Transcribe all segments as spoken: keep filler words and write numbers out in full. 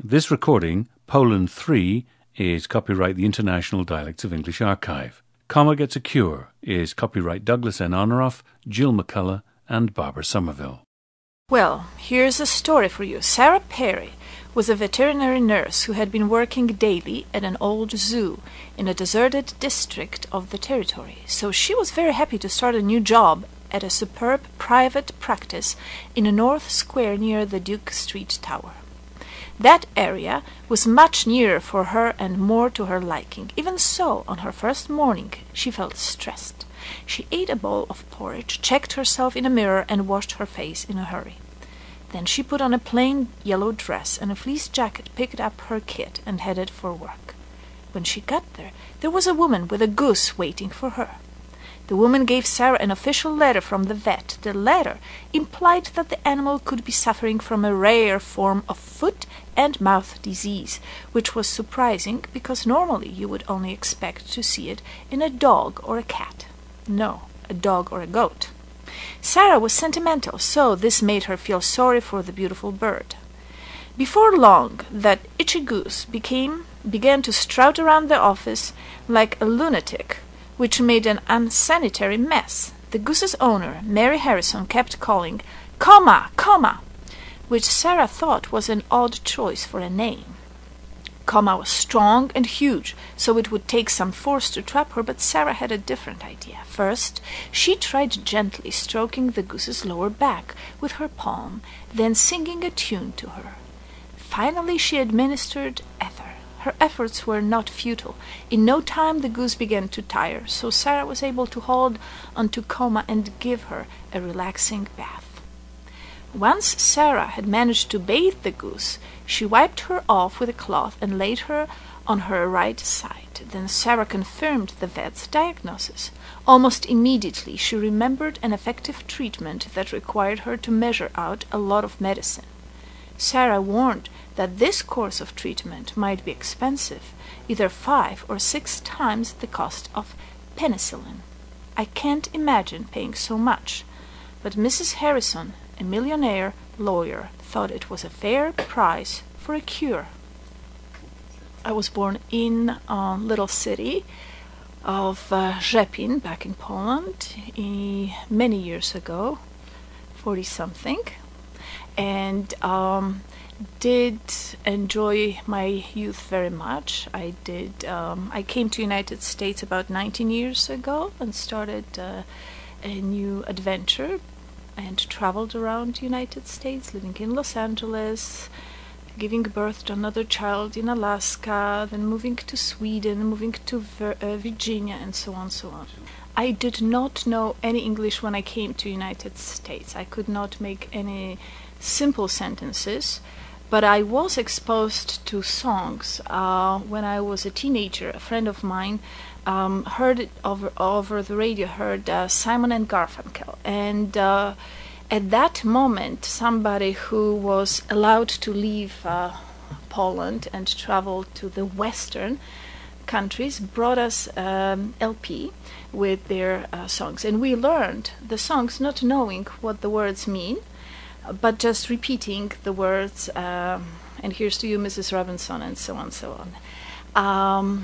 This recording, Poland three, is copyright the International Dialects of English Archive. Comma Gets a Cure is copyright Douglas N. Honorath, Jill McCullough, and Barbara Somerville. Well, here's a story for you. Sarah Perry was a veterinary nurse who had been working daily at an old zoo in a deserted district of the territory. So she was very happy to start a new job at a superb private practice in a North Square near the Duke Street Tower. That area was much nearer for her and more to her liking. Even so, on her first morning, she felt stressed. She ate a bowl of porridge, checked herself in a mirror, and washed her face in a hurry. Then she put on a plain yellow dress and a fleece jacket, picked up her kit, and headed for work. When she got there, there was a woman with a goose waiting for her. The woman gave Sarah an official letter from the vet. The letter implied that the animal could be suffering from a rare form of foot and mouth disease, which was surprising because normally you would only expect to see it in a dog or a cat. No, a dog or a goat. Sarah was sentimental, so this made her feel sorry for the beautiful bird. Before long, that itchy goose became began to strut around the office like a lunatic, which made an unsanitary mess. The goose's owner, Mary Harrison, kept calling, "Comma, comma," which Sarah thought was an odd choice for a name. Comma was strong and huge, so it would take some force to trap her, but Sarah had a different idea. First, she tried gently stroking the goose's lower back with her palm, then singing a tune to her. Finally, she administered ether. Her efforts were not futile. In no time the goose began to tire, so Sarah was able to hold onto Comma and give her a relaxing bath. Once Sarah had managed to bathe the goose, she wiped her off with a cloth and laid her on her right side. Then Sarah confirmed the vet's diagnosis. Almost immediately she remembered an effective treatment that required her to measure out a lot of medicine. Sarah warned that this course of treatment might be expensive, either five or six times the cost of penicillin. I can't imagine paying so much, but Missus Harrison, a millionaire lawyer, thought it was a fair price for a cure. I was born in a little city of uh, Rzepin, back in Poland, in, many years ago, forty-something. And um, did enjoy my youth very much. I did. Um, I came to United States about nineteen years ago and started uh, a new adventure and traveled around United States, living in Los Angeles, giving birth to another child in Alaska, then moving to Sweden, moving to Vir- uh, Virginia, and so on, so on. I did not know any English when I came to United States. I could not make any simple sentences, but I was exposed to songs uh, when I was a teenager. A friend of mine um, heard it over over the radio, heard uh, Simon and Garfunkel, and uh, at that moment, somebody who was allowed to leave uh, Poland and travel to the Western countries brought us um, L P with their uh, songs, and we learned the songs not knowing what the words mean, but just repeating the words, um, and here's to you, Missus Robinson, and so on, so on. Um,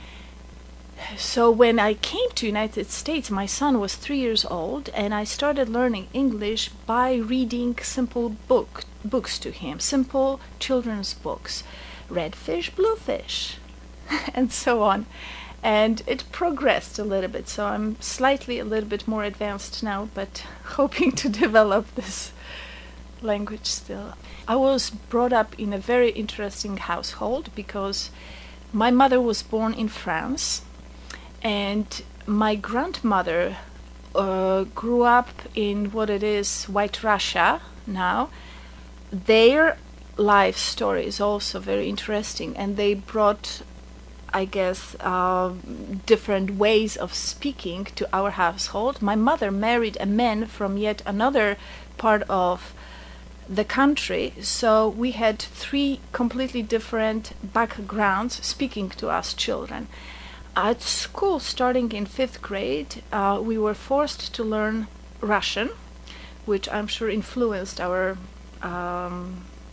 so when I came to United States, my son was three years old, and I started learning English by reading simple book books to him, simple children's books, Red Fish, Blue Fish, and so on. And it progressed a little bit, so I'm slightly a little bit more advanced now, but hoping to develop this language still. I was brought up in a very interesting household because my mother was born in France and my grandmother uh, grew up in what it is White Russia now. Their life story is also very interesting, and they brought, I guess, uh, different ways of speaking to our household. My mother married a man from yet another part of the country, so we had three completely different backgrounds speaking to us children. At school, starting in fifth grade, uh, we were forced to learn Russian, which I'm sure influenced our um,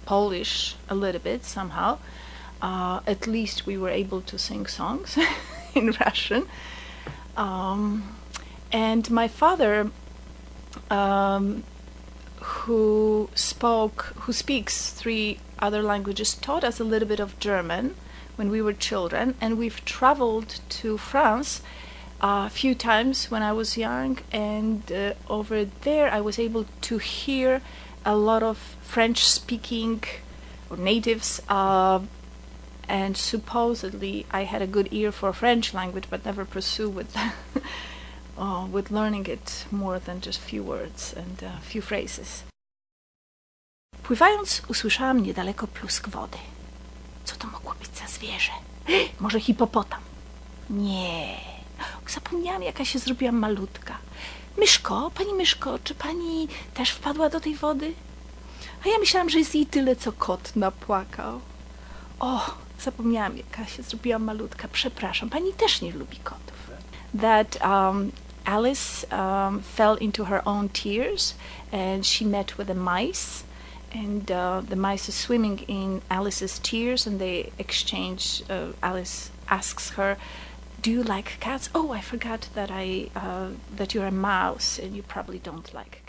Polish a little bit somehow. Uh, at least we were able to sing songs in Russian. Um, and my father, um, who spoke, who speaks three other languages, taught us a little bit of German when we were children, and we've traveled to France uh, a few times when I was young, and uh, over there I was able to hear a lot of French-speaking or natives, uh, and supposedly I had a good ear for French language, but never pursued with uh, with learning it more than just few words and a few phrases. Pływając usłyszałam niedaleko plusk wody. Co to mogło być za zwierzę? Może hipopotam? Nie. Zapomniałam, jaka się zrobiłam malutka. Myszko, pani myszko, czy pani też wpadła do tej wody? A ja myślałam, że jest jej tyle, co kot napłakał. O, zapomniałam, jaka się zrobiłam malutka. Przepraszam, pani też nie lubi kotów. That um, Alice um, fell into her own tears and she met with a mice. And uh, the mice are swimming in Alice's tears, and they exchange. Uh, Alice asks her, "Do you like cats?" "Oh, I forgot that I uh, that you're a mouse, and you probably don't like